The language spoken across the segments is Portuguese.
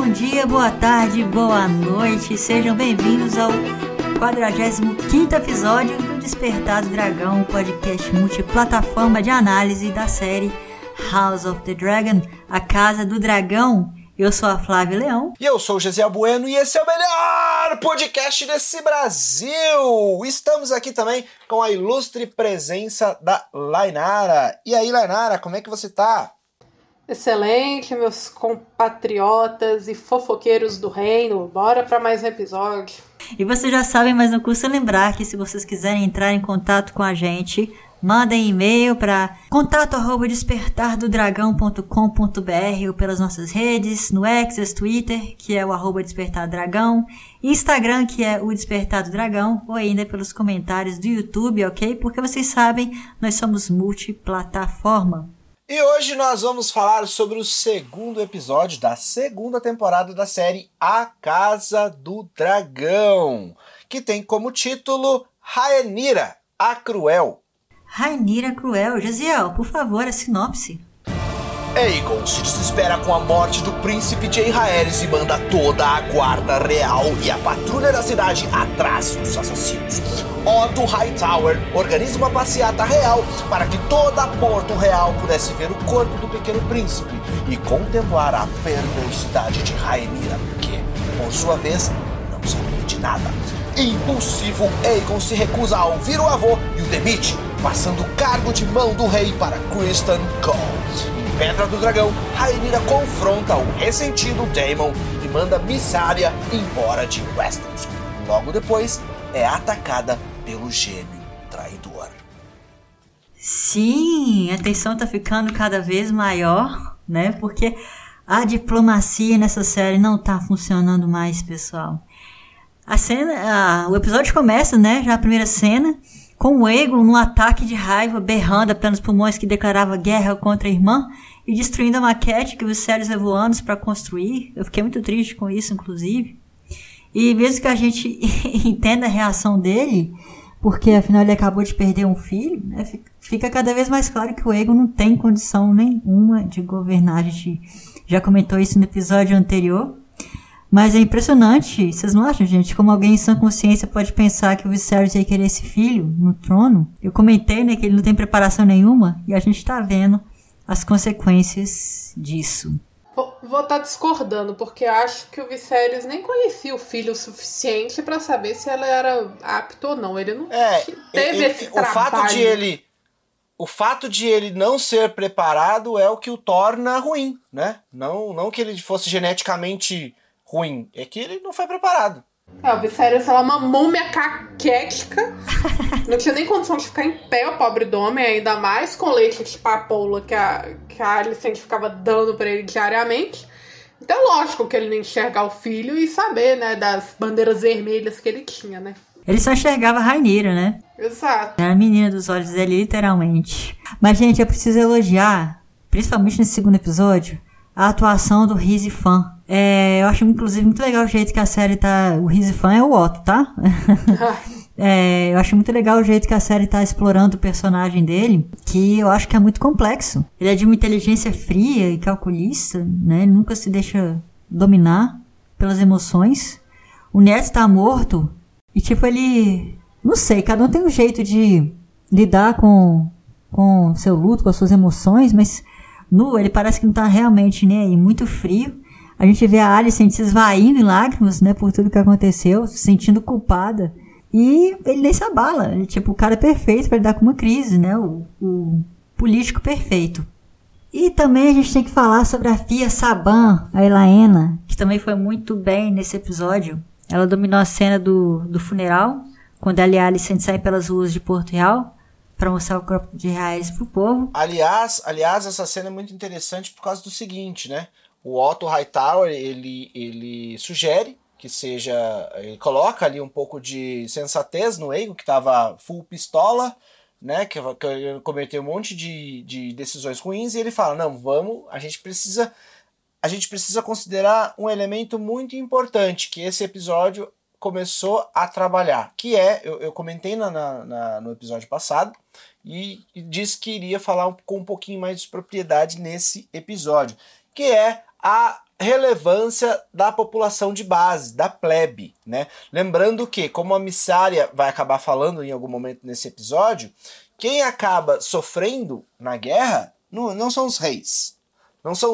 bom dia, boa tarde, boa noite. Sejam bem-vindos ao 45º episódio do Despertar do Dragão, podcast multiplataforma de análise da série House of the Dragon, a Casa do Dragão. Eu sou a Flávia Leão. E eu sou o Gesiel Bueno e esse é o melhor podcast desse Brasil. Estamos aqui também com a ilustre presença da Lainara. E aí, Lainara, como é que você tá? Excelente, meus compatriotas e fofoqueiros do reino. Bora para mais um episódio. E vocês já sabem, mas não custa lembrar que se vocês quiserem entrar em contato com a gente, mandem e-mail para contato@despertardodragão.com.br ou pelas nossas redes, no X, Twitter, que é o @despertardragão, Instagram, que é o Despertar do Dragão, ou ainda pelos comentários do YouTube, ok? Porque vocês sabem, nós somos multiplataforma. E hoje nós vamos falar sobre o segundo episódio da segunda temporada da série A Casa do Dragão, que tem como título Rhaenyra, a Cruel. Rhaenyra Cruel. Jesiel, por favor, a sinopse. Aegon se desespera com a morte do príncipe Jaehaerys e manda toda a guarda real e a patrulha da cidade atrás dos assassinos. Otto Hightower organiza uma passeata real para que toda a Porto Real pudesse ver o corpo do pequeno príncipe e contemplar a perversidade de Rhaenyra, que, por sua vez, não sabia de nada. Impulsivo, Aegon se recusa a ouvir o avô e o demite, passando o cargo de mão do rei para Criston Cole. Em Pedra do Dragão, Rhaenyra confronta o ressentido Daemon e manda Mysaria embora de Westeros. Logo depois, é atacada pelo gêmeo traidor. Sim, a tensão tá ficando cada vez maior, né? Porque a diplomacia nessa série não tá funcionando mais, pessoal. O episódio começa, né? Já a primeira cena, com o Aegon num ataque de raiva, berrando a plenos pulmões que declarava guerra contra a irmã e destruindo a maquete que o Viserys levou anos para construir. Eu fiquei muito triste com isso, inclusive. E mesmo que a gente entenda a reação dele, porque afinal ele acabou de perder um filho, né, fica cada vez mais claro que o Aegon não tem condição nenhuma de governar. A gente já comentou isso no episódio anterior. Mas é impressionante, vocês não acham, gente? Como alguém em sã consciência pode pensar que o Viserys ia querer esse filho no trono? Eu comentei, né, que ele não tem preparação nenhuma, e a gente tá vendo as consequências disso. Vou estar discordando, porque acho que o Viserys nem conhecia o filho o suficiente pra saber se ela era apta ou não. Ele não teve esse trabalho. O fato de ele não ser preparado é o que o torna ruim, né? Não que ele fosse geneticamente ruim, é que ele não foi preparado. O Viserys é uma múmia caquética. Não tinha nem condição de ficar em pé, o pobre do homem, ainda mais com leite de papoula que a Alicent ficava dando pra ele diariamente. Então, lógico que ele não enxergar o filho e saber, né, das bandeiras vermelhas que ele tinha, né? Ele só enxergava a Rhaenyra, né? Exato. Era a menina dos olhos dele, literalmente. Mas, gente, eu preciso elogiar, principalmente nesse segundo episódio, a atuação do Rhys Ifan. Eu acho, inclusive, muito legal o jeito que a série tá... O Rhys Ifan é o Otto, tá? Eu acho muito legal o jeito que a série tá explorando o personagem dele, que eu acho que é muito complexo. Ele é de uma inteligência fria e calculista, né? Ele nunca se deixa dominar pelas emoções. O Ned tá morto e, tipo, ele... Não sei, cada um tem um jeito de lidar com seu luto, com as suas emoções, mas ele parece que não tá realmente, né, muito frio. A gente vê a Alicent se esvaindo em lágrimas, né, por tudo que aconteceu, se sentindo culpada. E ele nem se abala. Ele, tipo, o cara é perfeito para lidar com uma crise, né, o político perfeito. E também a gente tem que falar sobre a Fia Saban, a Elaena, que também foi muito bem nesse episódio. Ela dominou a cena do funeral, quando ela e a Alicent saem pelas ruas de Porto Real para mostrar o corpo de Jaehaerys pro povo. Aliás, essa cena é muito interessante por causa do seguinte, né? O Otto Hightower, ele sugere que seja... Ele coloca ali um pouco de sensatez no Aegon, que estava full pistola, né? Que cometeu um monte de decisões ruins, e ele fala, não, a gente precisa considerar um elemento muito importante que esse episódio começou a trabalhar, que eu comentei no episódio passado, e disse que iria falar com um pouquinho mais de propriedade nesse episódio, que é relevância da população de base, da plebe, né? Lembrando que, como a Missária vai acabar falando em algum momento nesse episódio, quem acaba sofrendo na guerra não são os reis, não são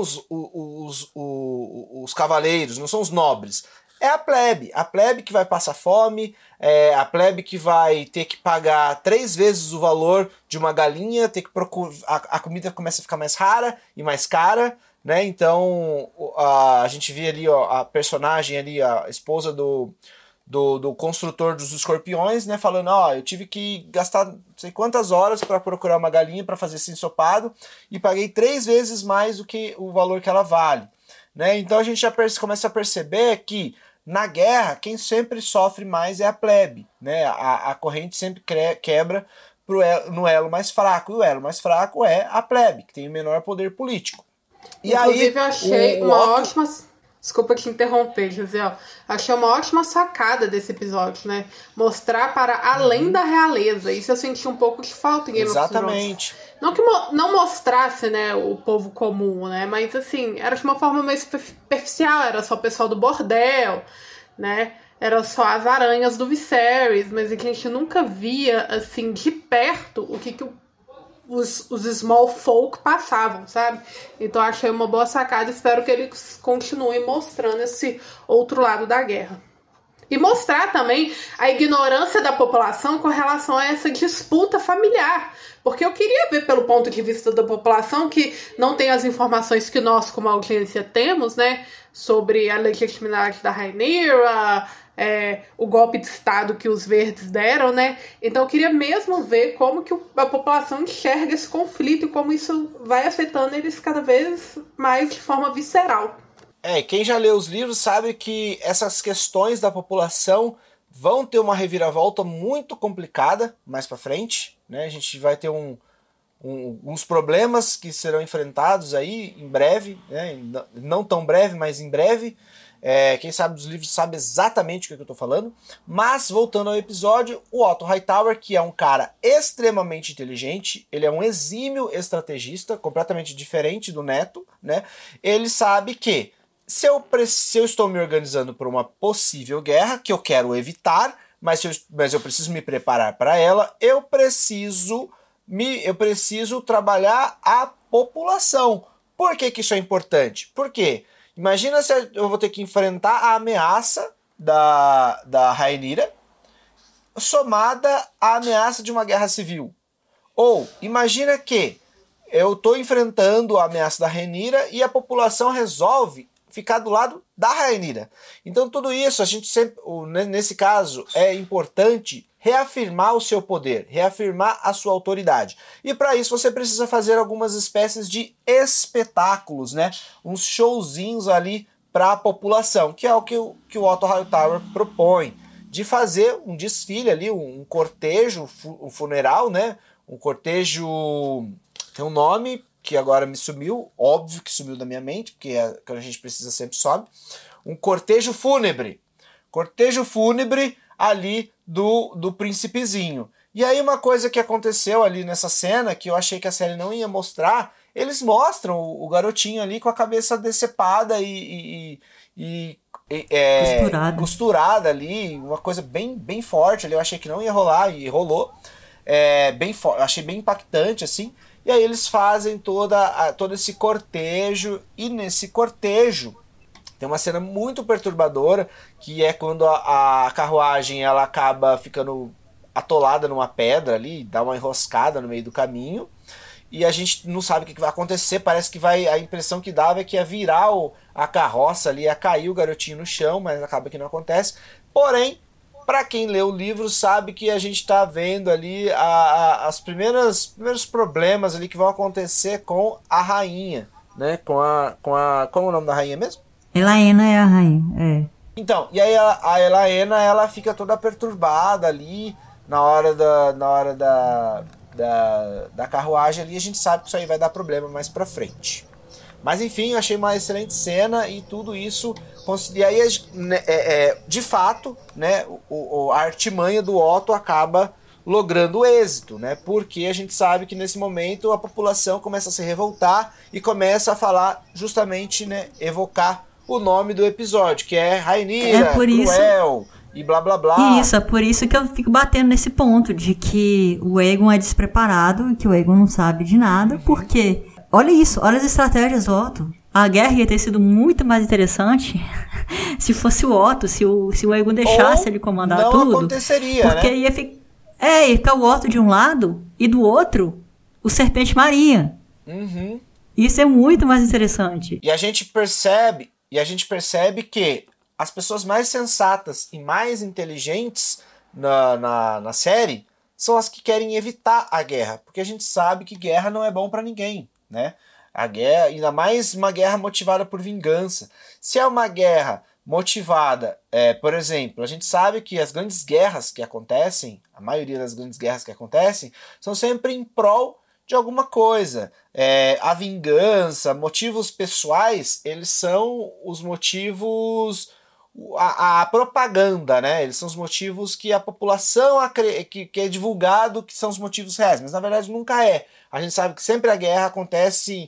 os cavaleiros, não são os nobres. É a plebe que vai passar fome, a plebe que vai ter que pagar 3 vezes o valor de uma galinha, ter que procurar, a comida começa a ficar mais rara e mais cara, né? Então a gente vê ali, ó, a personagem ali, a esposa do construtor dos escorpiões, né, falando, ó, eu tive que gastar não sei quantas horas para procurar uma galinha para fazer esse ensopado e paguei 3 vezes mais do que o valor que ela vale, né? Então a gente já começa a perceber que na guerra quem sempre sofre mais é a plebe, né? A corrente sempre quebra no elo mais fraco, e o elo mais fraco é a plebe, que tem o menor poder político. E inclusive, aí, eu achei uma ótima... Desculpa te interromper, Gisele. Achei uma ótima sacada desse episódio, né? Mostrar para além da realeza. Isso eu senti um pouco de falta em Game of Thrones. Exatamente. Não que não mostrasse, né, o povo comum, né? Mas, assim, era de uma forma meio superficial. Era só o pessoal do bordel, né? Era só as aranhas do Viserys. Mas a gente nunca via, assim, de perto o que os small folk passavam, sabe? Então achei uma boa sacada, espero que eles continuem mostrando esse outro lado da guerra. E mostrar também a ignorância da população com relação a essa disputa familiar. Porque eu queria ver pelo ponto de vista da população que não tem as informações que nós, como audiência, temos, né? Sobre a legitimidade da Rhaenyra, o golpe de Estado que os verdes deram, né? Então eu queria mesmo ver como que a população enxerga esse conflito e como isso vai afetando eles cada vez mais de forma visceral. Quem já leu os livros sabe que essas questões da população vão ter uma reviravolta muito complicada mais pra frente, né? A gente vai ter uns problemas que serão enfrentados aí em breve, né? Não tão breve, mas em breve. Quem sabe dos livros sabe exatamente o que eu tô falando. Mas, voltando ao episódio, o Otto Hightower, que é um cara extremamente inteligente, ele é um exímio estrategista, completamente diferente do Neto, né? Ele sabe que se eu estou me organizando para uma possível guerra, que eu quero evitar, mas eu preciso me preparar para ela, eu preciso trabalhar a população. Por que isso é importante? Porque imagina se eu vou ter que enfrentar a ameaça da Rhaenyra somada à ameaça de uma guerra civil. Ou imagina que eu estou enfrentando a ameaça da Rhaenyra e a população resolve ficar do lado da Rhaenyra. Então tudo isso, a gente sempre, nesse caso, é importante reafirmar o seu poder, reafirmar a sua autoridade. E para isso você precisa fazer algumas espécies de espetáculos, né? Uns showzinhos ali para a população, que é o que o Otto Hightower propõe, de fazer um desfile ali, um cortejo, um funeral, né? Um cortejo tem um nome que agora me sumiu, óbvio que sumiu da minha mente, porque quando a gente precisa sempre sobe. Um cortejo fúnebre. Cortejo fúnebre ali do príncipezinho. E aí uma coisa que aconteceu ali nessa cena, que eu achei que a série não ia mostrar, eles mostram o garotinho ali com a cabeça decepada e costurada ali, uma coisa bem, bem forte ali. Eu achei que não ia rolar e rolou. Achei bem impactante, assim. E aí eles fazem todo esse cortejo, e nesse cortejo tem uma cena muito perturbadora, que é quando a carruagem ela acaba ficando atolada numa pedra ali, dá uma enroscada no meio do caminho, e a gente não sabe o que vai acontecer, parece que a impressão que dava é que ia virar a carroça ali, ia cair o garotinho no chão, mas acaba que não acontece. Porém, para quem lê o livro sabe que a gente está vendo ali os primeiros problemas ali que vão acontecer com a rainha, né? Como é o nome da rainha mesmo? Elaena é a rainha, Então, e aí a Elaena, ela fica toda perturbada ali na hora da carruagem ali, a gente sabe que isso aí vai dar problema mais pra frente. Mas enfim, eu achei uma excelente cena e tudo isso. E aí, de fato, né, a artimanha do Otto acaba logrando êxito, né? Porque a gente sabe que nesse momento a população começa a se revoltar e começa a falar justamente, né, evocar o nome do episódio, que é Rhaenyra, cruel e blá blá blá. Isso, é por isso que eu fico batendo nesse ponto de que o Aegon é despreparado e que o Aegon não sabe de nada, porque, olha isso, olha as estratégias do Otto. A guerra ia ter sido muito mais interessante se fosse o Otto, se o Aegon deixasse ele comandar não tudo. Não aconteceria, porque né? ia ficar o Otto de um lado e do outro o Serpente Marinha. Uhum. Isso é muito mais interessante. E a gente percebe que as pessoas mais sensatas e mais inteligentes na série são as que querem evitar a guerra, porque a gente sabe que guerra não é bom pra ninguém, né? A guerra, ainda mais uma guerra motivada por vingança. Se é uma guerra motivada, por exemplo, a gente sabe que as grandes guerras que acontecem, a maioria das grandes guerras que acontecem, são sempre em prol de alguma coisa. A vingança, motivos pessoais, eles são os motivos, a propaganda, né? Eles são os motivos que a população que é divulgado que são os motivos reais, mas na verdade nunca é. A gente sabe que sempre a guerra acontece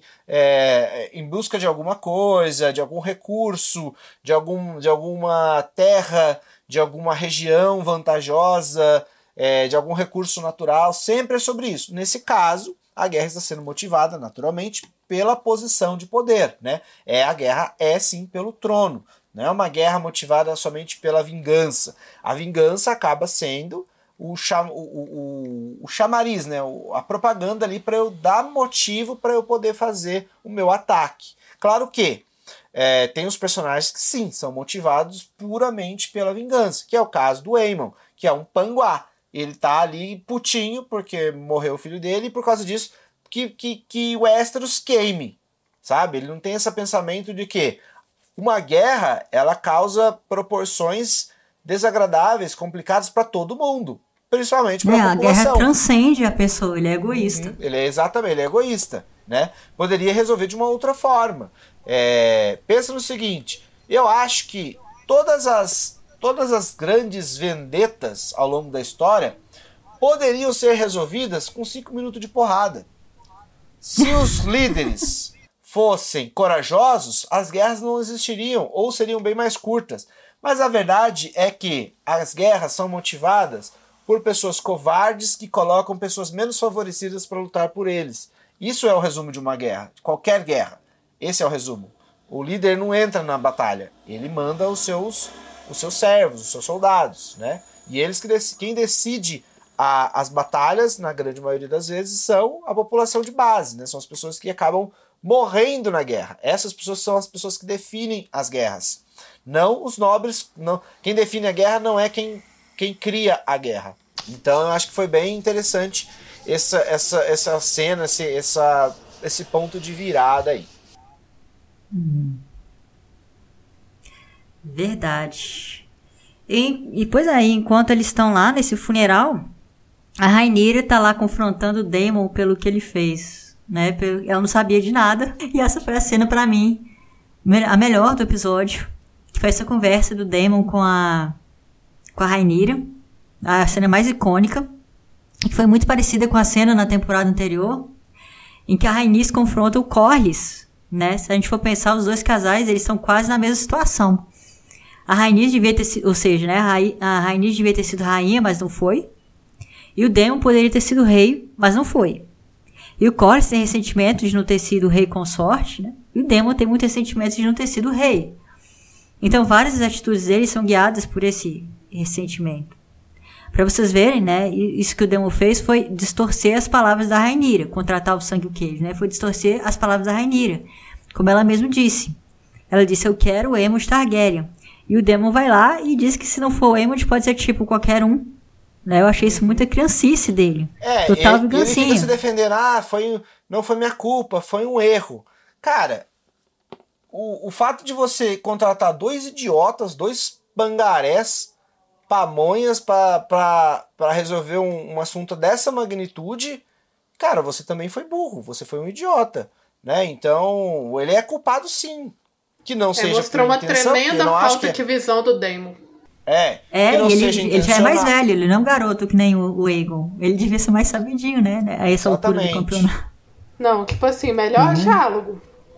em busca de alguma coisa, de algum recurso, de alguma terra, de alguma região vantajosa, de algum recurso natural, sempre é sobre isso. Nesse caso, a guerra está sendo motivada, naturalmente, pela posição de poder, né? A guerra é, sim, pelo trono. Não é uma guerra motivada somente pela vingança. A vingança acaba sendo o chamariz, né? A propaganda ali para eu dar motivo para eu poder fazer o meu ataque. Claro que tem os personagens que, sim, são motivados puramente pela vingança, que é o caso do Aemon, que é um panguá. Ele tá ali putinho porque morreu o filho dele e por causa disso que o Westeros queime, sabe? Ele não tem esse pensamento de que uma guerra, ela causa proporções desagradáveis, complicadas para todo mundo, principalmente para a população. A guerra transcende a pessoa, ele é egoísta. Ele é egoísta, né? Poderia resolver de uma outra forma. Pensa no seguinte, eu acho que todas as grandes vendetas ao longo da história poderiam ser resolvidas com 5 minutos de porrada. Se os líderes fossem corajosos, as guerras não existiriam ou seriam bem mais curtas. Mas a verdade é que as guerras são motivadas por pessoas covardes que colocam pessoas menos favorecidas para lutar por eles. Isso é o resumo de uma guerra, de qualquer guerra. Esse é o resumo. O líder não entra na batalha, ele manda os seus servos, os seus soldados, né? E quem decide as batalhas, na grande maioria das vezes, são a população de base, né? São as pessoas que acabam morrendo na guerra. Essas pessoas são as pessoas que definem as guerras. Não os nobres. Não. Quem define a guerra não é quem cria a guerra. Então eu acho que foi bem interessante essa cena, esse ponto de virada aí. Verdade. E pois aí, enquanto eles estão lá nesse funeral, a Rhaenyra tá lá confrontando o Daemon pelo que ele fez, né? Ela não sabia de nada. E essa foi a cena pra mim, a melhor do episódio, que foi essa conversa do Daemon com a Rhaenyra, a cena mais icônica, que foi muito parecida com a cena na temporada anterior, em que a Rhaenys confronta o Corlys, né? Se a gente for pensar, os dois casais, eles estão quase na mesma situação. A Rhaenys devia ter sido, ou seja, né, a Rhaenys devia ter sido rainha, mas não foi. E o Daemon poderia ter sido rei, mas não foi. E o Corlys tem ressentimento de não ter sido rei consorte, né? E o Daemon tem muito ressentimento de não ter sido rei. Então, várias atitudes dele são guiadas por esse ressentimento. Para vocês verem, né, isso que o Daemon fez foi distorcer as palavras da Rhaenyra, contratar o sangue queijo, né? Foi distorcer as palavras da Rhaenyra, como ela mesma disse. Ela disse: eu quero o Aemon Targaryen. E o Daemon vai lá e diz que se não for o Aemon, pode ser tipo qualquer um. Né? Eu achei isso muita criancice dele. Total vingancinha. Ele fica se defendendo, não foi minha culpa, foi um erro. Cara, o fato de você contratar 2 idiotas, 2 pangarés, pamonhas pra resolver um assunto dessa magnitude, cara, você também foi burro, você foi um idiota. Né? Então, ele é culpado sim. Que não seja mostrou uma tremenda falta de visão do Daemon. Que não seja ele já é mais velho, ele não é um garoto que nem o Aegon. Ele devia ser mais sabidinho, né? A essa altura do campeonato. Não, tipo assim, melhor diálogo.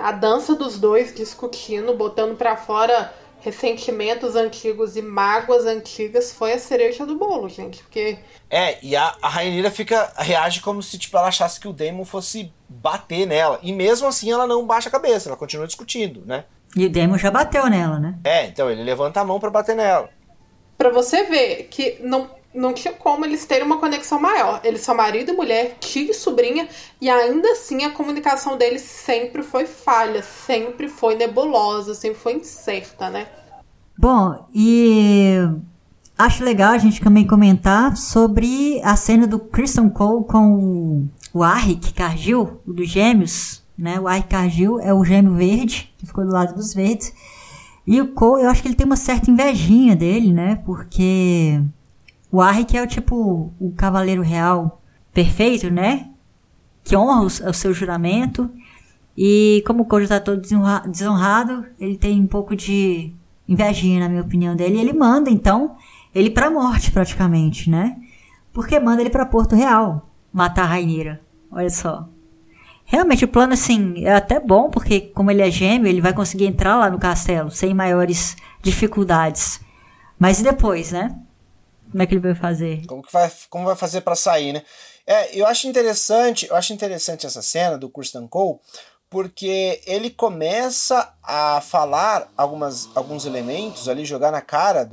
A dança dos dois discutindo, botando pra fora ressentimentos antigos e mágoas antigas foi a cereja do bolo, gente. Porque... E a Rhaenyra reage como se tipo, ela achasse que o Daemon fosse bater nela. E mesmo assim ela não baixa a cabeça, ela continua discutindo, né? E o Daemon já bateu nela, né? Então ele levanta a mão pra bater nela. Pra você ver que não tinha como eles terem uma conexão maior. Eles são marido e mulher, tia e sobrinha, e ainda assim a comunicação deles sempre foi falha, sempre foi nebulosa, sempre foi incerta, né? Bom, e acho legal a gente também comentar sobre a cena do Criston Cole com o Arryk Cargill, o dos gêmeos, né? O Arryk Cargill é o gêmeo verde, que ficou do lado dos verdes. E o Cole, eu acho que ele tem uma certa invejinha dele, né? Porque o Arryk é o cavaleiro real perfeito, né? Que honra o seu juramento. E como o Cole já tá todo desonrado, ele tem um pouco de invejinha, na minha opinião, dele. E ele manda, então, ele pra morte, praticamente, né? Porque manda ele pra Porto Real matar a Rhaenyra. Olha só. Realmente, o plano, assim, é até bom, porque como ele é gêmeo, ele vai conseguir entrar lá no castelo sem maiores dificuldades. Mas e depois, né? Como é que ele vai fazer? Como vai fazer pra sair, né? Eu acho interessante essa cena do Criston Cole, porque ele começa a falar alguns elementos ali, jogar na cara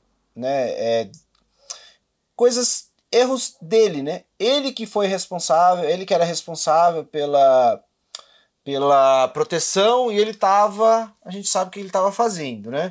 erros dele, né? Ele que foi responsável, ele que era responsável pela proteção e a gente sabe o que ele estava fazendo, né?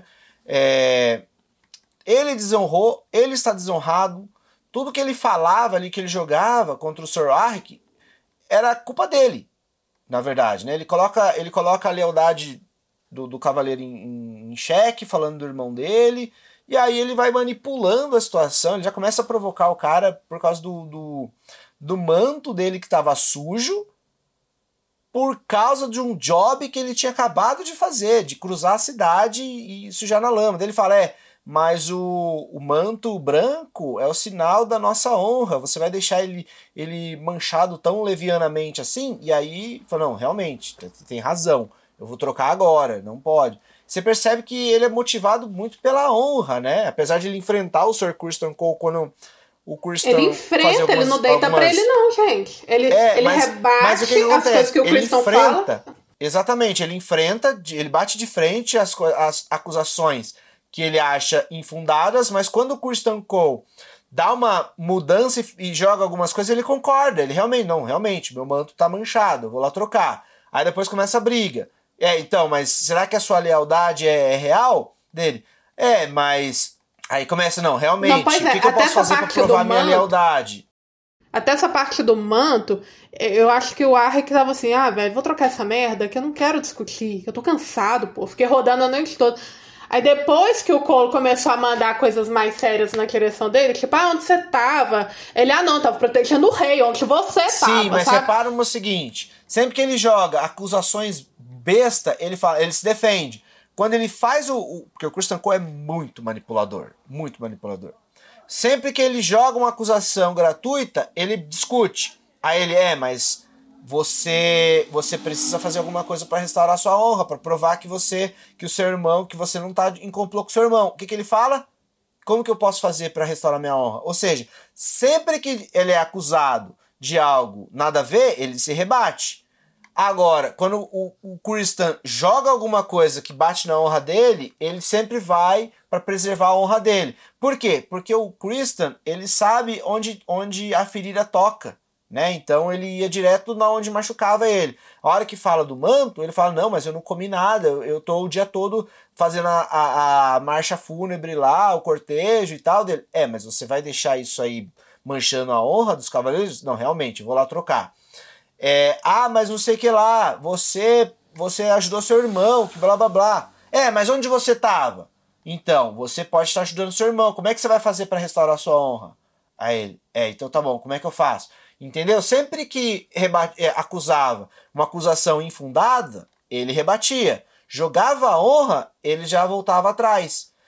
Ele desonrou, ele está desonrado, tudo que ele falava ali, que ele jogava contra o Sir Arryk, era culpa dele, na verdade, né? Ele coloca a lealdade do cavaleiro em xeque, falando do irmão dele, e aí ele vai manipulando a situação, ele já começa a provocar o cara por causa do manto dele que estava sujo, por causa de um job que ele tinha acabado de fazer, de cruzar a cidade e sujar na lama. Daí ele fala, mas o manto branco é o sinal da nossa honra, você vai deixar ele manchado tão levianamente assim? E aí, fala, não, realmente, tem razão, eu vou trocar agora, não pode. Você percebe que ele é motivado muito pela honra, né? Apesar de ele enfrentar o Sir Criston Cole quando o Criston... Ele enfrenta, ele não deita pra ele não, gente. Ele rebate as coisas que o Criston fala. Exatamente, ele enfrenta, ele bate de frente as acusações que ele acha infundadas, mas quando o Criston Cole dá uma mudança e joga algumas coisas, ele concorda. Ele realmente, meu manto tá manchado, eu vou lá trocar. Aí depois começa a briga. Então, mas será que a sua lealdade é real? Dele, mas... Aí começa, realmente, o que eu posso fazer pra provar minha lealdade? Até essa parte do manto, eu acho que o Arryk tava assim, velho, vou trocar essa merda, que eu não quero discutir, que eu tô cansado, pô, fiquei rodando a noite toda. Aí depois que o Cole começou a mandar coisas mais sérias na direção dele, tipo, onde você tava? Ele, não, tava protegendo o rei, onde você tava. Sim, mas repara no seguinte, sempre que ele joga acusações besta, ele se defende. Quando ele faz porque o Criston Cole é muito manipulador. Sempre que ele joga uma acusação gratuita, ele discute. Aí ele, mas você precisa fazer alguma coisa para restaurar sua honra, para provar que o seu irmão, que você não tá em complô com o seu irmão. O que ele fala? Como que eu posso fazer para restaurar minha honra? Ou seja, sempre que ele é acusado de algo nada a ver, ele se rebate. Agora, quando o Criston joga alguma coisa que bate na honra dele, ele sempre vai para preservar a honra dele. Por quê? Porque o Criston, ele sabe onde a ferida toca, né? Então ele ia direto na onde machucava ele. A hora que fala do manto, ele fala, não, mas eu não comi nada, eu tô o dia todo fazendo a marcha fúnebre lá, o cortejo e tal dele. Mas você vai deixar isso aí manchando a honra dos cavaleiros? Não, realmente, vou lá trocar. Mas não sei o que lá, você ajudou seu irmão, que blá blá blá. Mas onde você estava? Então, você pode estar ajudando seu irmão, como é que você vai fazer para restaurar sua honra? Aí ele, então tá bom, como é que eu faço? Entendeu? Sempre que acusava uma acusação infundada, ele rebatia. Jogava a honra, ele já voltava atrás.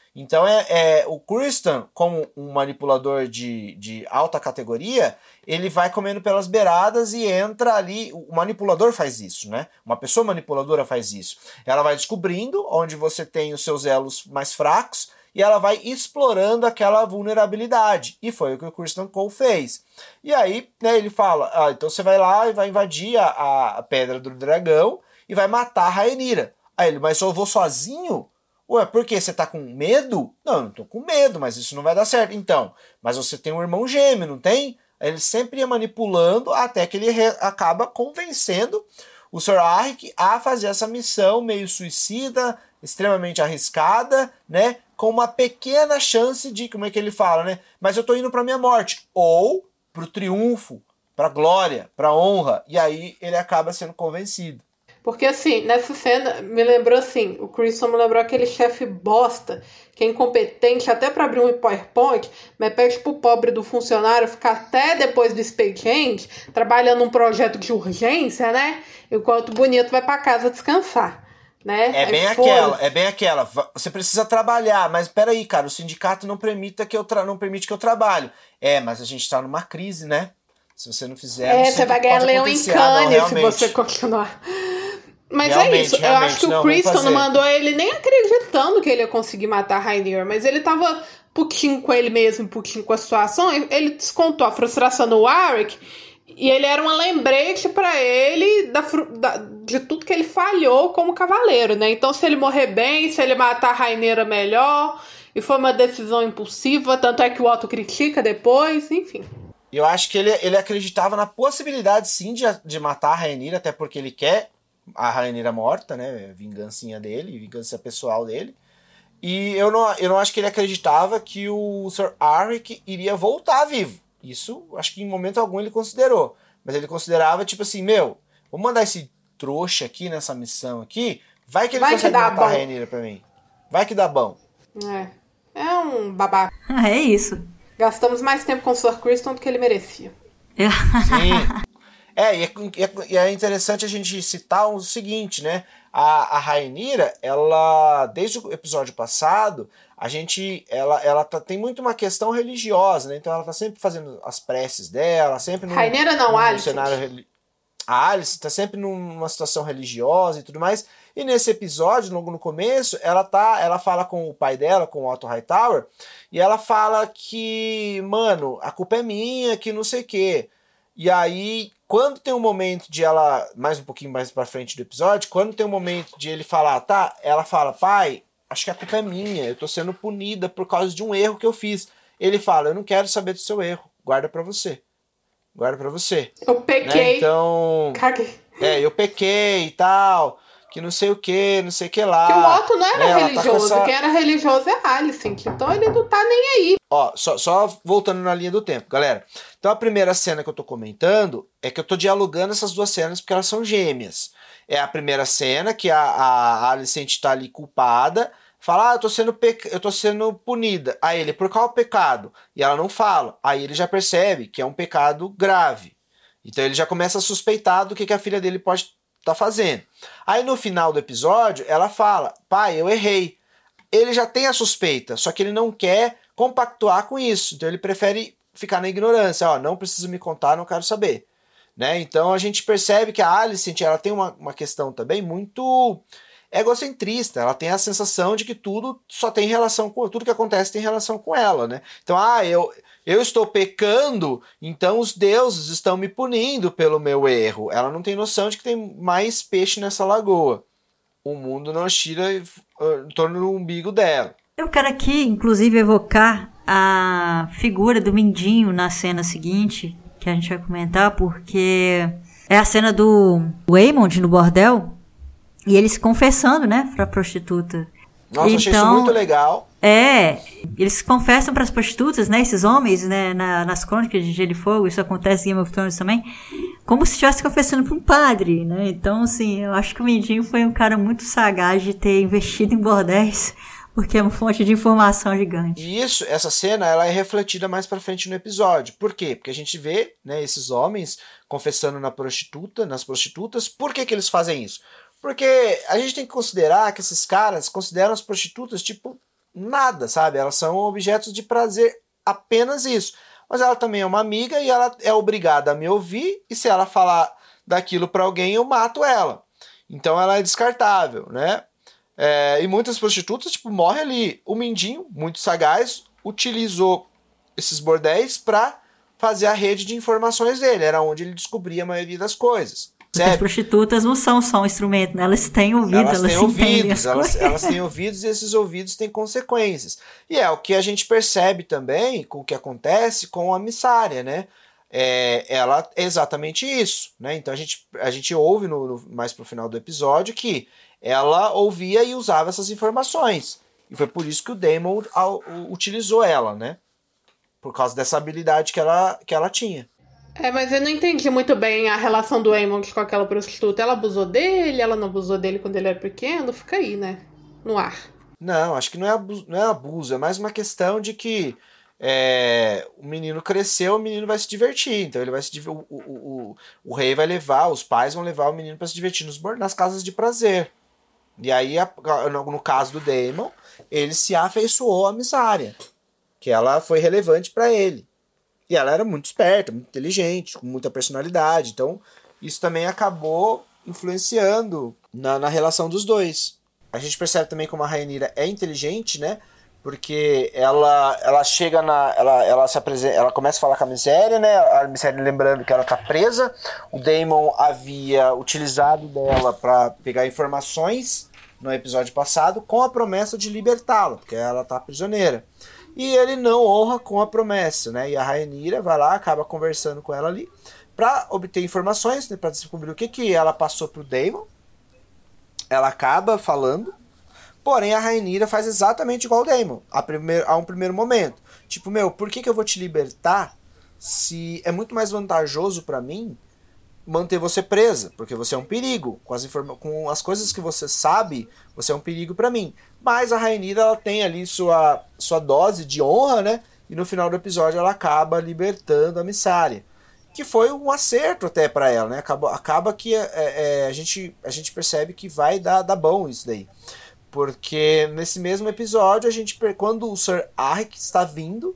Então o Kristen, como um manipulador de alta categoria, ele vai comendo pelas beiradas e entra ali. O manipulador faz isso, né? Uma pessoa manipuladora faz isso. Ela vai descobrindo onde você tem os seus elos mais fracos e ela vai explorando aquela vulnerabilidade. E foi o que o Kristen Cole fez. E aí, né, ele fala, então você vai lá e vai invadir a Pedra do Dragão e vai matar a Rhaenyra. Aí ele, mas eu vou sozinho? Ué, por quê? Você tá com medo? Não, eu não tô com medo, mas isso não vai dar certo. Então, mas você tem um irmão gêmeo, não tem? Aí ele sempre ia manipulando até que ele acaba convencendo o Sir Arryk a fazer essa missão meio suicida, extremamente arriscada, né? Com uma pequena chance de, como é que ele fala, né? Mas eu tô indo pra minha morte. Ou pro triunfo, pra glória, pra honra. E aí ele acaba sendo convencido. Porque, assim, nessa cena, me lembrou, assim, o Kristen me lembrou aquele chefe bosta, que é incompetente até pra abrir um PowerPoint, mas pede pro pobre do funcionário ficar até depois do expediente, trabalhando num projeto de urgência, né? Enquanto o bonito vai pra casa descansar, né? É bem aquela. Você precisa trabalhar, mas peraí, cara, o sindicato não permite que eu trabalhe. Mas a gente tá numa crise, né? Se você não fizer... você vai ganhar leão em Cannes se você continuar... Mas é isso, eu acho que o Kristen não mandou ele nem acreditando que ele ia conseguir matar a Rhaenyra, mas ele tava putinho com ele mesmo, putinho com a situação, ele descontou a frustração no Warwick, e ele era uma lembrete pra ele de tudo que ele falhou como cavaleiro, né? Então se ele morrer bem, se ele matar a Rhaenyra melhor, e foi uma decisão impulsiva, tanto é que o Otto critica depois, enfim. Eu acho que ele acreditava na possibilidade sim de matar a Rhaenyra, até porque ele quer a Rhaenyra morta, né, vingancinha dele, vingança pessoal dele, e eu não acho que ele acreditava que o Sir Arryk iria voltar vivo. Isso, acho que em momento algum ele considerou, mas ele considerava, tipo assim, vou mandar esse trouxa aqui nessa missão aqui, vai que ele consegue matar a Rhaenyra pra mim, vai que dá bom. É um babaca. É isso. Gastamos mais tempo com o Sir Kristen do que ele merecia. Sim. E é interessante a gente citar o seguinte, né? A Rhaenyra, ela, desde o episódio passado, ela tem muito uma questão religiosa, né? Então ela tá sempre fazendo as preces dela, sempre Rhaenyra não, Alicent. Cenário... A Alicent tá sempre numa situação religiosa e tudo mais. E nesse episódio, logo no começo, ela fala com o pai dela, com o Otto Hightower, e ela fala que, mano, a culpa é minha, que não sei o quê. E aí, quando tem um momento de ela, mais um pouquinho mais pra frente do episódio, quando tem um momento de ele falar, ela fala, pai, acho que a culpa é minha, eu tô sendo punida por causa de um erro que eu fiz. Ele fala, eu não quero saber do seu erro, guarda pra você. Guarda pra você. Eu pequei. Né? Então, caguei. Eu pequei e tal, que não sei o que lá. Que o Otto não era religioso, quem era religioso é a Alicent, então ele não tá nem aí. Ó, só voltando na linha do tempo, galera. Então a primeira cena que eu tô comentando é que eu tô dialogando essas duas cenas porque elas são gêmeas. É a primeira cena que a Alicent tá ali culpada, fala, eu tô sendo punida. Aí ele, por qual pecado? E ela não fala. Aí ele já percebe que é um pecado grave. Então ele já começa a suspeitar do que a filha dele pode estar fazendo. Aí no final do episódio, ela fala, pai, eu errei. Ele já tem a suspeita, só que ele não quer compactuar com isso. Então ele prefere ficar na ignorância. Não precisa me contar, não quero saber. Né? Então a gente percebe que a Alicent, ela tem uma questão também muito egocentrista. Ela tem a sensação de que tudo só tem relação com... Tudo que acontece tem relação com ela. Né? Então, eu estou pecando, então os deuses estão me punindo pelo meu erro. Ela não tem noção de que tem mais peixe nessa lagoa. O mundo não gira em torno do umbigo dela. Eu quero aqui, inclusive, evocar a figura do Mindinho na cena seguinte, que a gente vai comentar, porque é a cena do Aemond no bordel, e ele se confessando, né, pra prostituta. Nossa, achei isso muito legal. Eles se confessam pras prostitutas, né, esses homens, né, nas crônicas de Gelo e Fogo, isso acontece em Game of Thrones também, como se estivesse confessando pra um padre, né, então, assim, eu acho que o Mindinho foi um cara muito sagaz de ter investido em bordéis, porque é uma fonte de informação gigante. E essa cena, ela é refletida mais pra frente no episódio. Por quê? Porque a gente vê, né, esses homens confessando nas prostitutas. Por que eles fazem isso? Porque a gente tem que considerar que esses caras consideram as prostitutas, tipo, nada, sabe? Elas são objetos de prazer, apenas isso. Mas ela também é uma amiga e ela é obrigada a me ouvir, e se ela falar daquilo pra alguém, eu mato ela. Então ela é descartável, né? E muitas prostitutas, tipo, morrem ali. O Mindinho, muito sagaz, utilizou esses bordéis pra fazer a rede de informações dele. Era onde ele descobria a maioria das coisas. Porque as prostitutas não são só um instrumento, né? Elas têm ouvido, elas têm ouvidos, elas têm ouvidos, e esses ouvidos têm consequências. E é o que a gente percebe também com o que acontece com a Missária, né? Ela é exatamente isso, né? Então a gente ouve mais pro final do episódio que ela ouvia e usava essas informações. E foi por isso que o Daemon utilizou ela, né? Por causa dessa habilidade que ela tinha. Mas eu não entendi muito bem a relação do Aemond com aquela prostituta. Ela abusou dele? Ela não abusou dele quando ele era pequeno? Fica aí, né? No ar. Não, acho que não é abuso. É mais uma questão de que o menino cresceu, o menino vai se divertir. Então ele vai se divertir. O rei vai levar, os pais vão levar o menino para se divertir nas casas de prazer. E aí, no caso do Daemon, ele se afeiçoou à Missária, que ela foi relevante para ele. E ela era muito esperta, muito inteligente, com muita personalidade. Então, isso também acabou influenciando na relação dos dois. A gente percebe também como a Rhaenyra é inteligente, né? Porque ela chega ela se apresenta, ela começa a falar com a Misséria, né? A Misséria lembrando que ela tá presa. O Daemon havia utilizado dela para pegar informações no episódio passado com a promessa de libertá-la, porque ela tá prisioneira. E ele não honra com a promessa, né? E a Rhaenyra vai lá, acaba conversando com ela ali para obter informações, né? Para descobrir o que ela passou pro Daemon. Ela acaba falando, porém a Rhaenyra faz exatamente igual o Daemon a um primeiro momento. Tipo, por que eu vou te libertar se é muito mais vantajoso para mim manter você presa, porque você é um perigo. Com as coisas que você sabe, você é um perigo para mim. Mas a Rhaenyra, ela tem ali sua dose de honra, né? E no final do episódio ela acaba libertando a Missária, que foi um acerto até para ela, né? Acaba que a gente percebe que vai dar bom isso daí. Porque nesse mesmo episódio, quando o Sir Arryk está vindo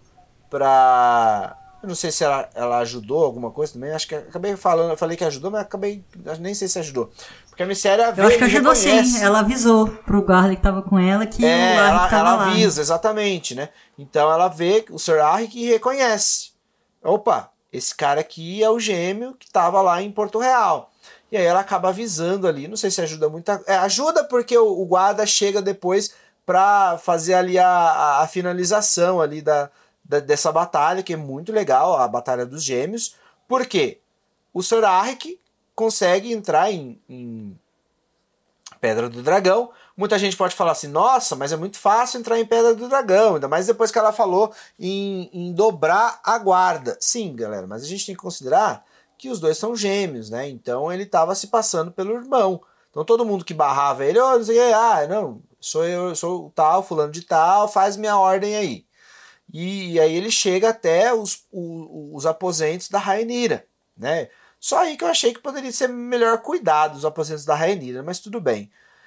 pra... Eu não sei se ela ajudou alguma coisa também. Acho que eu falei que ajudou, mas nem sei se ajudou. Porque a Misséria eu acho que ajudou sim. Ela avisou pro guarda que tava com ela que o Arryk tava ela lá. Ela avisa, exatamente, né? Então ela vê o Sir Arryk e reconhece. Opa, esse cara aqui é o gêmeo que tava lá em Porto Real. E aí ela acaba avisando ali. Não sei se ajuda muito. Ajuda porque o guarda chega depois pra fazer ali a finalização ali dessa batalha, que é muito legal, a Batalha dos Gêmeos. Por quê? O Sir Arryk consegue entrar em Pedra do Dragão. Muita gente pode falar assim, nossa, mas é muito fácil entrar em Pedra do Dragão, ainda mais depois que ela falou em dobrar a guarda. Sim, galera, mas a gente tem que considerar que os dois são gêmeos, né? Então ele estava se passando pelo irmão. Então todo mundo que barrava ele, não sei o que, não, sou o tal, fulano de tal, faz minha ordem aí. E aí ele chega até os aposentos da Rhaenyra, né? Só aí que eu achei que poderia ser melhor cuidado dos aposentos da Rhaenyra, mas tudo bem.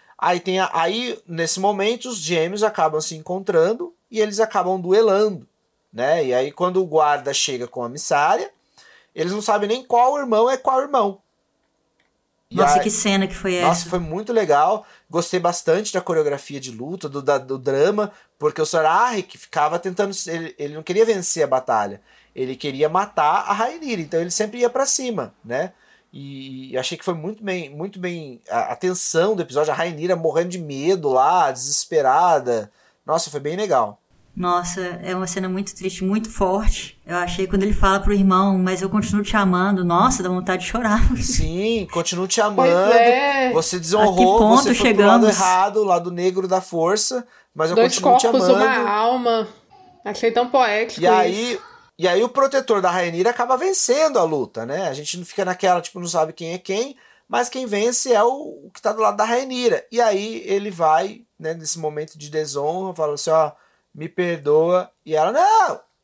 Aí nesse momento os gêmeos acabam se encontrando e eles acabam duelando, né? E aí quando o guarda chega com a Missária, eles não sabem nem qual irmão é qual irmão. Nossa, que cena que foi essa. Nossa, foi muito legal. Gostei bastante da coreografia de luta, do drama, porque o Sir Arryk ficava tentando... Ele não queria vencer a batalha. Ele queria matar a Rhaenyra, então ele sempre ia pra cima, né? E achei que foi muito bem a tensão do episódio, a Rhaenyra morrendo de medo lá, desesperada. Nossa, foi bem legal. Nossa, é uma cena muito triste, muito forte. Eu achei quando ele fala pro irmão, mas eu continuo te amando. Nossa, dá vontade de chorar. Sim, continuo te amando. Você desonrou, você foi pro lado errado, o lado negro da força, mas eu continuo te amando. 2 corpos, uma alma. Achei tão poético E aí o protetor da Rhaenyra acaba vencendo a luta, né? A gente não fica naquela, tipo, não sabe quem é quem, mas quem vence é o que tá do lado da Rhaenyra. E aí ele vai, né, nesse momento de desonra, fala assim, ó, me perdoa. E ela, não,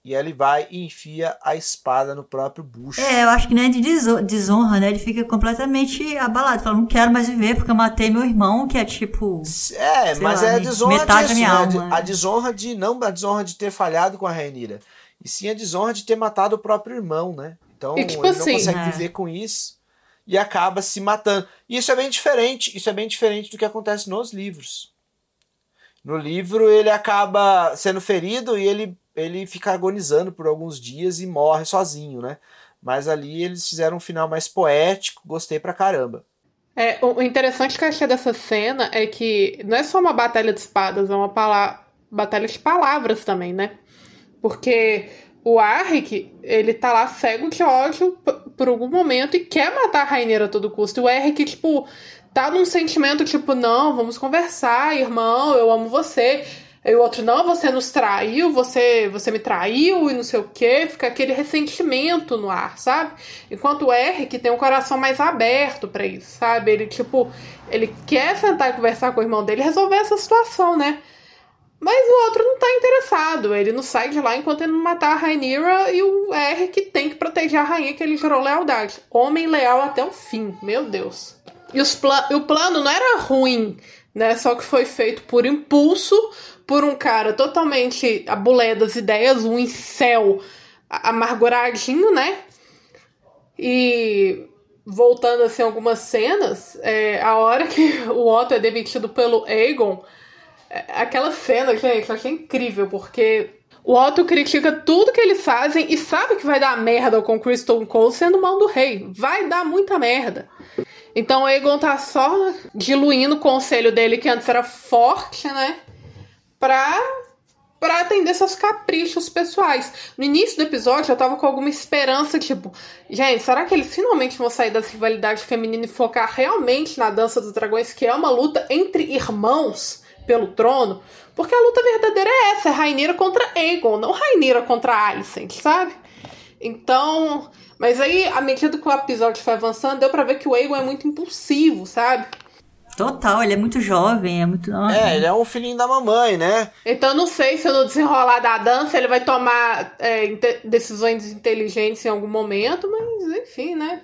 E ele vai e enfia a espada no próprio bucho. Eu acho que não é de desonra, né? Ele fica completamente abalado. Fala, não quero mais viver porque eu matei meu irmão, que é tipo... mas é a desonra metade disso, da minha né? alma. A desonra não a desonra de ter falhado com a Rhaenyra, e sim a desonra de ter matado o próprio irmão, né? Então e, tipo ele não assim, consegue viver com isso e acaba se matando. E isso é bem diferente do que acontece nos livros. No livro ele acaba sendo ferido e ele fica agonizando por alguns dias e morre sozinho, né? Mas ali eles fizeram um final mais poético, gostei pra caramba. O interessante que eu achei dessa cena é que não é só uma batalha de espadas, é uma batalha de palavras também, né? Porque o Aeric, ele tá lá cego de ódio por algum momento e quer matar a Rhaenyra a todo custo. E o Aeric, tipo, tá num sentimento tipo, não, vamos conversar, irmão, eu amo você. E o outro, não, você nos traiu, você me traiu e não sei o quê. Fica aquele ressentimento no ar, sabe? Enquanto o Aeric tem um coração mais aberto pra isso, sabe? Ele, tipo, ele quer sentar e conversar com o irmão dele e resolver essa situação, né? Mas o outro não tá interessado. Ele não sai de lá enquanto ele não matar a Rhaenyra e o Aeric tem que proteger a rainha que ele jurou lealdade. Homem leal até o fim, meu Deus. E o plano não era ruim, né? Só que foi feito por impulso, por um cara totalmente a bulé das ideias, um incel amarguradinho, né? E voltando assim algumas cenas, a hora que o Otto é demitido pelo Aegon, aquela cena, gente, eu achei incrível, porque o Otto critica tudo que eles fazem e sabe que vai dar merda com o Criston Cole sendo mão do rei. Vai dar muita merda. Então o Aegon tá só diluindo o conselho dele, que antes era forte, né? Pra atender seus caprichos pessoais. No início do episódio, eu tava com alguma esperança, tipo... Gente, será que eles finalmente vão sair das rivalidades femininas e focar realmente na Dança dos Dragões, que é uma luta entre irmãos pelo trono? Porque a luta verdadeira é essa, é Rhaenyra contra Aegon, não Rhaenyra contra Alicent, sabe? Então... Mas aí, à medida que o episódio foi avançando, deu pra ver que o Aegon é muito impulsivo, sabe? Total, ele é muito jovem, é muito... ele é um filhinho da mamãe, né? Então eu não sei se no desenrolar da dança ele vai tomar decisões inteligentes em algum momento, mas enfim, né?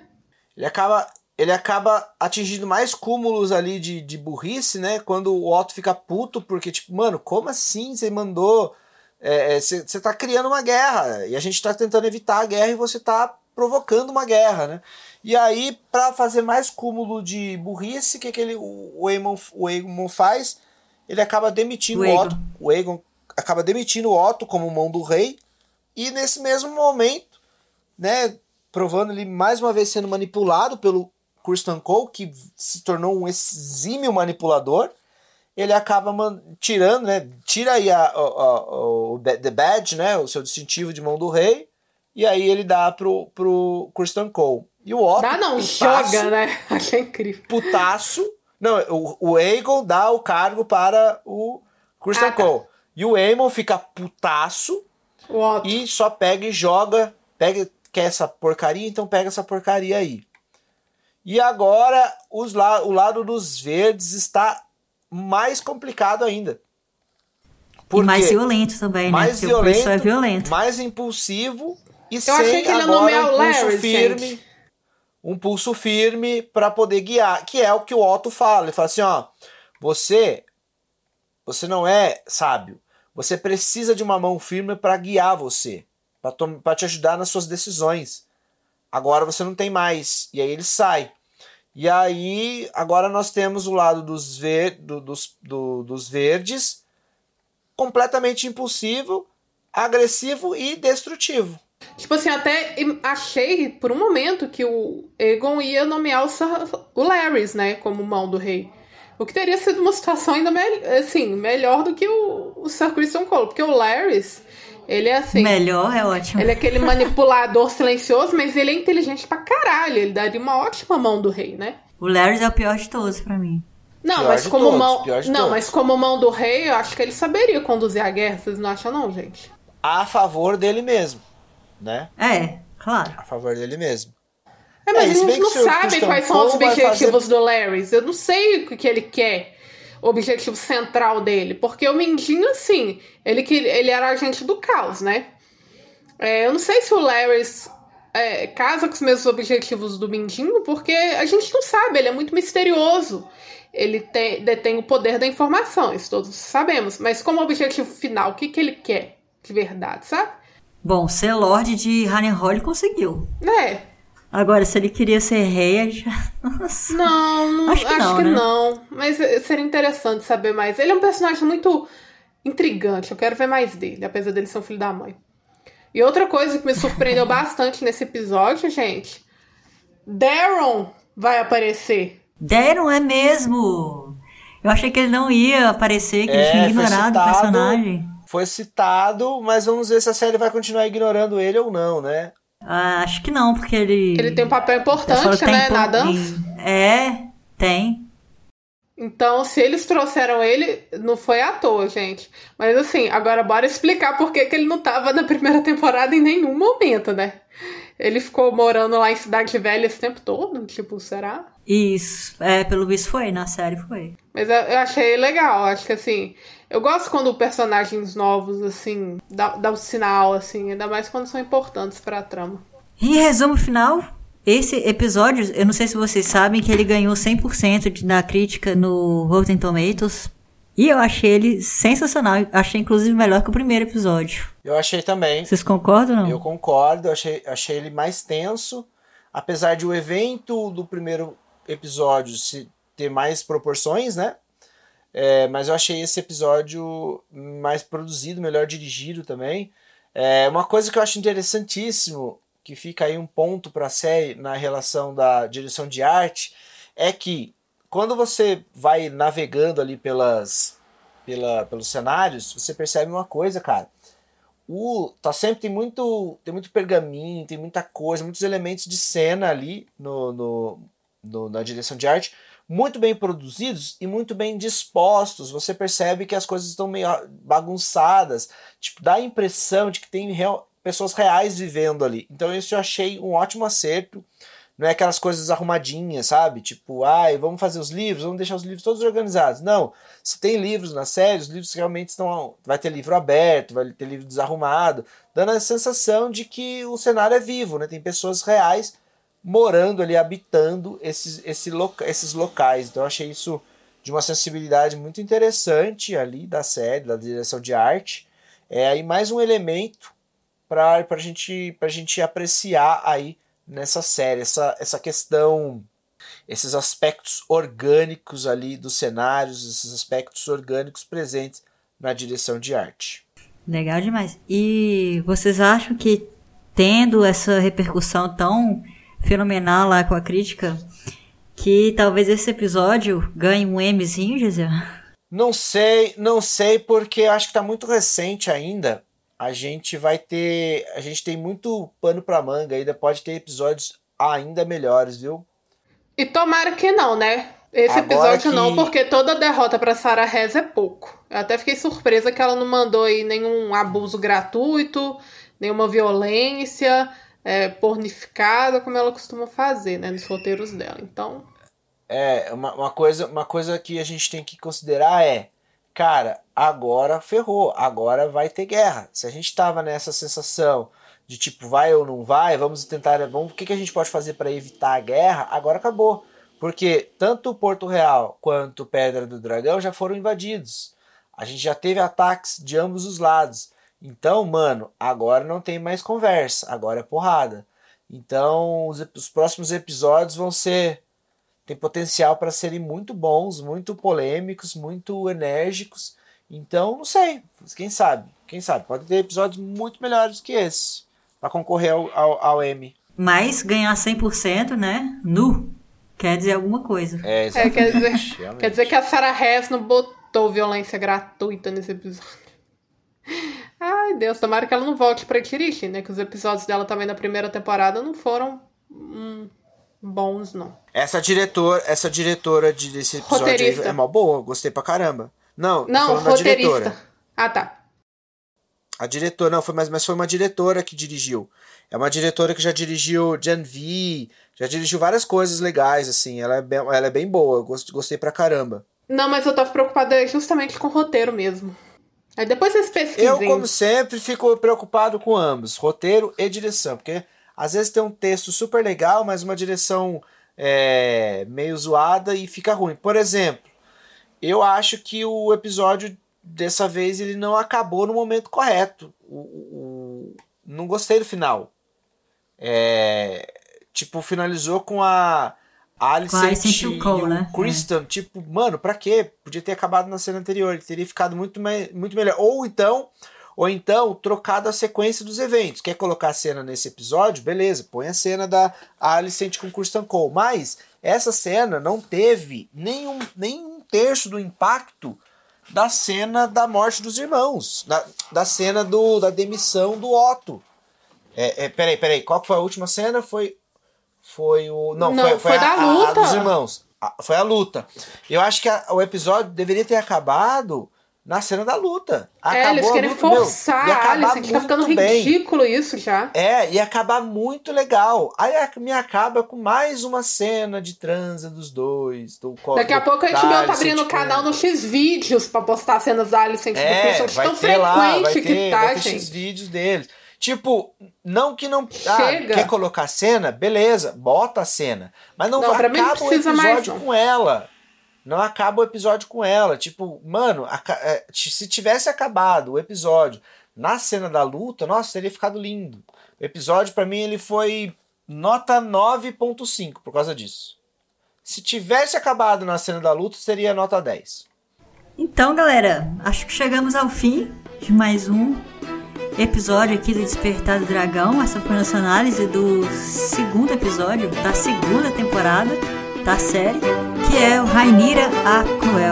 Ele acaba atingindo mais cúmulos ali de burrice, né? Quando o Otto fica puto, porque tipo, mano, como assim você mandou... Você tá criando uma guerra, e a gente tá tentando evitar a guerra e você tá provocando uma guerra, né? E aí, pra fazer mais cúmulo de burrice, o que o Aegon faz? Ele acaba demitindo o Otto. O Aegon acaba demitindo o Otto como mão do rei, e nesse mesmo momento, né, provando ele mais uma vez sendo manipulado pelo Criston Cole, que se tornou um exímio manipulador, ele acaba tirando, né, tira aí o The Badge, né, o seu distintivo de mão do rei, e aí ele dá pro Criston Cole. E o Otto, joga, né? Achei incrível. Putaço. Não, o Aegon dá o cargo para o Criston Cole. E o Aemon fica putaço e só pega e joga. Quer essa porcaria? Então pega essa porcaria aí. E agora o lado dos verdes está mais complicado ainda. E mais violento também, né? Mais violento, mais impulsivo e eu sem achei que ele agora um um pulso firme para poder guiar, que é o que o Otto fala. Ele fala assim, ó, você não é sábio, você precisa de uma mão firme para guiar você, para te ajudar nas suas decisões. Agora você não tem mais. E aí ele sai. E aí agora nós temos o lado dos verdes, completamente impulsivo, agressivo e destrutivo. Tipo assim, até achei por um momento que o Aegon ia nomear o Larys, né, como mão do rei. O que teria sido uma situação ainda melhor do que o Sir Criston Cole. Porque o Larys, ele é assim... Melhor é ótimo. Ele é aquele manipulador silencioso, mas ele é inteligente pra caralho. Ele daria uma ótima mão do rei, né? O Larys é o pior de todos pra mim. Não, mas como mão do rei, eu acho que ele saberia conduzir a guerra. Vocês não acham não, gente? A favor dele mesmo, né? Claro. A favor dele mesmo. Mas a gente não sabe quais são os objetivos do Larys. Eu não sei o que ele quer. O objetivo central dele. Porque o Mindinho, assim, ele era agente do caos, né? Eu não sei se o Larrys casa com os mesmos objetivos do Mindinho, porque a gente não sabe, ele é muito misterioso. Ele detém o poder da informação, isso todos sabemos. Mas como objetivo final, o que ele quer de verdade, sabe? Bom, ser Lorde de Harrenhal ele conseguiu. Agora, se ele queria ser rei, já... Nossa. Não, acho que não. Mas seria interessante saber mais. Ele é um personagem muito intrigante, eu quero ver mais dele, apesar dele ser um filho da mãe. E outra coisa que me surpreendeu bastante nesse episódio, gente, Daron vai aparecer. Daron é mesmo! Eu achei que ele não ia aparecer, que ele tinha ignorado o personagem. Foi citado, mas vamos ver se a série vai continuar ignorando ele ou não, né? Acho que não, porque ele tem um papel importante, né, na dança. Tem. Então, se eles trouxeram ele, não foi à toa, gente. Mas assim, agora bora explicar por que ele não tava na primeira temporada em nenhum momento, né? Ele ficou morando lá em Cidade Velha esse tempo todo, tipo, será? Isso, pelo visto foi, na série foi. Mas eu achei legal, acho que assim... Eu gosto quando personagens novos, assim, dá um sinal, assim, ainda mais quando são importantes pra trama. Em resumo final, esse episódio, eu não sei se vocês sabem que ele ganhou 100% da crítica no Rotten Tomatoes. E eu achei ele sensacional, achei inclusive melhor que o primeiro episódio. Eu achei também. Vocês concordam ou não? Eu concordo, achei ele mais tenso, apesar de o evento do primeiro episódio ter mais proporções, né? Mas eu achei esse episódio mais produzido, melhor dirigido também. Uma coisa que eu acho interessantíssimo, que fica aí um ponto para a série na relação da direção de arte, é que quando você vai navegando ali pelos cenários, você percebe uma coisa, cara. Tem muito pergaminho, tem muita coisa, muitos elementos de cena ali na direção de arte, muito bem produzidos e muito bem dispostos. Você percebe que as coisas estão meio bagunçadas, tipo, dá a impressão de que tem pessoas reais vivendo ali. Então isso eu achei um ótimo acerto. Não é aquelas coisas arrumadinhas, sabe? Tipo, vamos fazer os livros, vamos deixar os livros todos organizados. Não, se tem livros na série, os livros realmente vai ter livro aberto, vai ter livro desarrumado, dando a sensação de que o cenário é vivo, né? Tem pessoas reais morando ali, habitando esses locais. Então eu achei isso de uma sensibilidade muito interessante ali da série, da direção de arte. Aí mais um elemento para a gente apreciar aí nessa série, essa questão, esses aspectos orgânicos ali dos cenários, esses aspectos orgânicos presentes na direção de arte. Legal demais. E vocês acham que tendo essa repercussão tão fenomenal lá com a crítica, que talvez esse episódio ganhe um Emmyzinho, Gisele? Não sei porque acho que tá muito recente ainda. A gente tem muito pano pra manga, ainda pode ter episódios ainda melhores, viu? E tomara que não, né? Esse episódio não, porque toda derrota pra Sarah Hess é pouco. Eu até fiquei surpresa que ela não mandou aí nenhum abuso gratuito, nenhuma violência pornificada, como ela costuma fazer, né, nos roteiros dela. Então... Uma coisa que a gente tem que considerar cara, agora ferrou, agora vai ter guerra. Se a gente tava nessa sensação de tipo, vai ou não vai, o que a gente pode fazer para evitar a guerra, agora acabou. Porque tanto Porto Real quanto Pedra do Dragão já foram invadidos. A gente já teve ataques de ambos os lados. Então, mano, agora não tem mais conversa, agora é porrada. Então, os próximos episódios tem potencial para serem muito bons, muito polêmicos, muito enérgicos. Então, não sei. Quem sabe? Pode ter episódios muito melhores que esse para concorrer ao Emmy. Mas ganhar 100%, né? Quer dizer alguma coisa. Quer dizer que a Sarah Hess não botou violência gratuita nesse episódio. Ai, Deus, tomara que ela não volte pra Tirishi, né? Que os episódios dela também da primeira temporada não foram... bons, não. Essa diretora desse episódio aí é mó boa, gostei pra caramba. Não, roteirista. Ah, tá. A diretora, não, mas foi uma diretora que dirigiu. É uma diretora que já dirigiu Gen V, já dirigiu várias coisas legais, assim. Ela é bem boa, gostei pra caramba. Não, mas eu tava preocupada justamente com o roteiro mesmo. Aí depois vocês pesquisem. Eu, como sempre, fico preocupado com ambos, roteiro e direção, porque às vezes tem um texto super legal, mas uma direção meio zoada e fica ruim. Por exemplo, eu acho que o episódio dessa vez ele não acabou no momento correto. Não gostei do final. Tipo, finalizou com a Alicent e o Kristen, tipo, mano, pra quê? Podia ter acabado na cena anterior, ele teria ficado muito melhor. Ou então, trocado a sequência dos eventos. Quer colocar a cena nesse episódio? Beleza, põe a cena da Alicent com o Kristen Cole. Mas essa cena não teve nem um terço do impacto da cena da morte dos irmãos, da cena da demissão do Otto. Peraí, qual que foi a última cena? Foi o... Não, foi da luta. A dos irmãos. Foi a luta. Eu acho que o episódio deveria ter acabado na cena da luta. Eles querem forçar a Alicent, tá ficando ridículo isso já. Ia acabar muito legal. Aí me acaba com mais uma cena de transa dos dois. Daqui a pouco a gente tá abrindo o canal no X-Vídeos pra postar cenas da Alicent do Kristen, de tão frequente que tá, gente. X-Vídeos deles. Tipo, não que não... quer colocar cena? Beleza, bota a cena. Mas não acaba o episódio com ela. Não acaba o episódio com ela. Tipo, mano, se tivesse acabado o episódio na cena da luta, nossa, teria ficado lindo. O episódio, pra mim, ele foi nota 9.5 por causa disso. Se tivesse acabado na cena da luta, seria nota 10. Então, galera, acho que chegamos ao fim de mais um episódio aqui do Despertar do Dragão. Essa foi a nossa análise do segundo episódio da segunda temporada da série, que é o Rhaenyra a Cruel.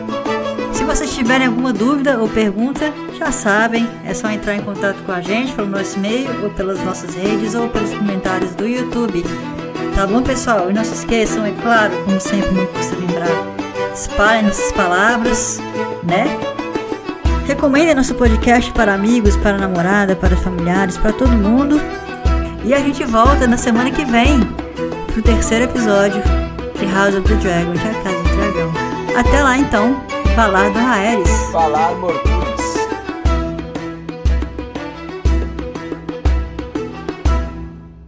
Se vocês tiverem alguma dúvida ou pergunta, já sabem, é só entrar em contato com a gente pelo nosso e-mail, ou pelas nossas redes, ou pelos comentários do YouTube. Tá bom, pessoal? E não se esqueçam, é claro, como sempre, não custa lembrar, espalhem essas palavras, né? Recomendem nosso podcast para amigos, para namorada, para familiares, para todo mundo. E a gente volta na semana que vem pro terceiro episódio de House of the Dragon, que é a Casa do Dragão. Até lá, então. Valar do Rhaeris. Valar, Morgulho.